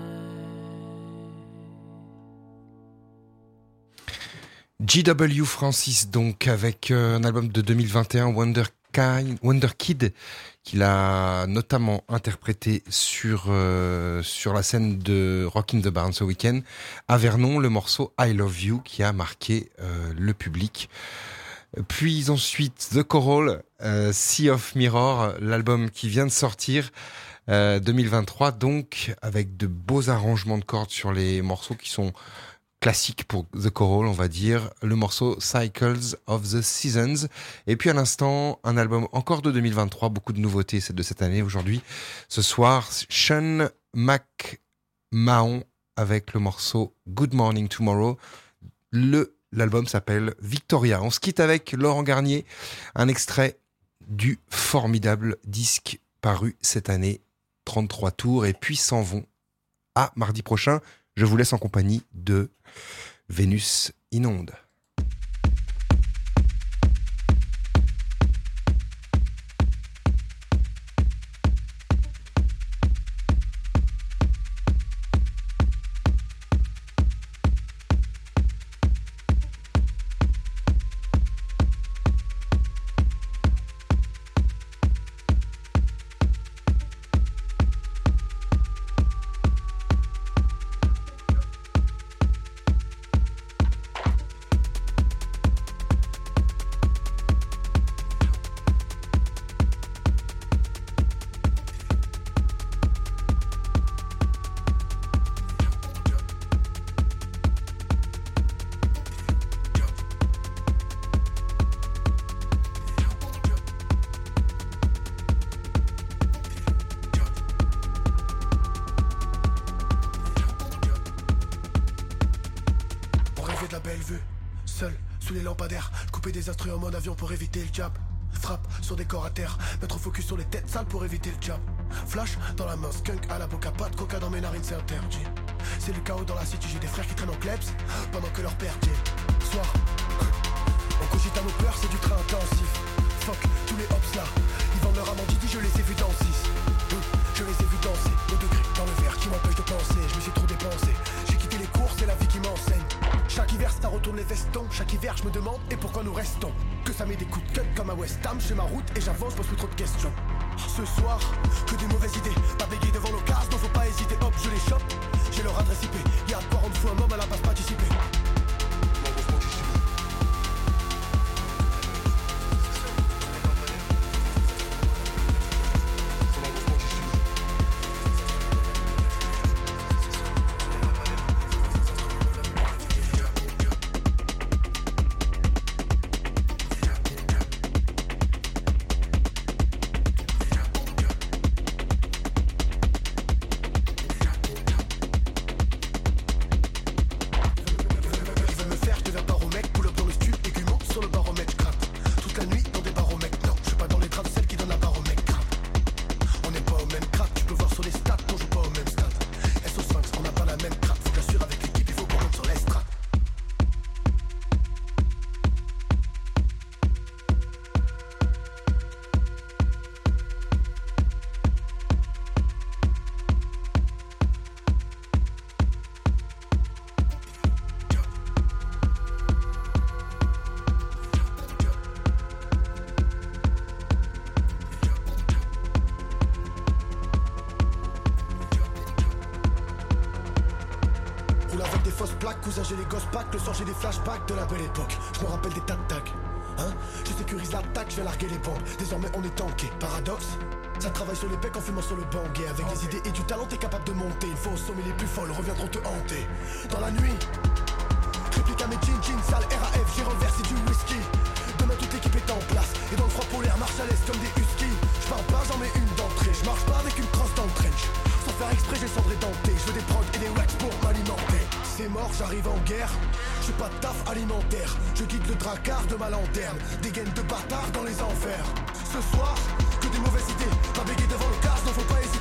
J W Francis, donc, avec euh, un album de deux mille vingt et un, Wonder, Kind, Wonder Kid, qu'il a notamment interprété sur, euh, sur la scène de Rock in the Barn ce week-end, à Vernon, le morceau I Love You, qui a marqué euh, le public. Puis ensuite, The Coral, euh, Sea of Mirror, l'album qui vient de sortir, euh, deux mille vingt-trois, donc, avec de beaux arrangements de cordes sur les morceaux qui sont classique pour The Coral, on va dire, le morceau Cycles of the Seasons. Et puis à l'instant, un album encore de deux mille vingt-trois, beaucoup de nouveautés de cette année aujourd'hui. Ce soir, Sean McMahon avec le morceau Good Morning Tomorrow. Le, l'album s'appelle Victoria. On se quitte avec Laurent Garnier, un extrait du formidable disque paru cette année, trente-trois tours, et puis s'en vont à mardi prochain. Je vous laisse en compagnie de Vénus Inonde. En mode avion pour éviter le jab. Frappe sur des corps à terre, mettre focus sur les têtes sales pour éviter le jab. Flash dans la main, skunk à la boca, pas de coca dans mes narines, c'est interdit. C'est le chaos dans la city, j'ai des frères qui traînent en klebs pendant que leur père dit soir. On cogite à nos peurs, c'est du train intensif. Fuck tous les hops là, ils vendent leur amant, dit je les ai vus dans six. Je les ai vus danser, le degré dans le verre qui m'empêche de penser. Je me suis trop dépensé, j'ai quitté les cours, c'est la vie qui m'enseigne. Chaque hiver ça retourne les vestons, chaque hiver je me demande et pourquoi nous restons. Que ça met des coups de cut comme à West Ham, je fais ma route et j'avance, je pose plus trop de questions. Ce soir, que des mauvaises idées, pas bégayer devant l'occasion, non faut pas hésiter, hop je les chope. J'ai leur adresse I P, y'a de quoi rendre fou un homme à la base participer. J'ai les gosses packs, le soir j'ai des flashbacks de la belle époque. Je me rappelle des tas de tags, hein. Je sécurise l'attaque, je vais larguer les bombes. Désormais on est tanké, paradoxe. Ça travaille sur les pecs en fumant sur le bangé. Avec des idées et du talent t'es capable de monter. Une fois au sommet les plus folles reviendront te hanter. Dans la nuit, réplique à mes jeans, jeans, sale R A F, j'ai renversé du whisky. Demain toute l'équipe est en place. Et dans le froid polaire, marche à l'aise comme des huskies. Je parle pas, j'en mets une d'entrée. Je marche pas avec une crosse dans le trench. des cendres édentées. Je veux des prods et des wax pour m'alimenter. C'est mort, j'arrive en guerre. J'ai pas de taf alimentaire. Je guide le dracard de ma lanterne. Des gaines de bâtards dans les enfers. Ce soir, que des mauvaises idées. Pas béguer devant le casse, non faut pas hésiter.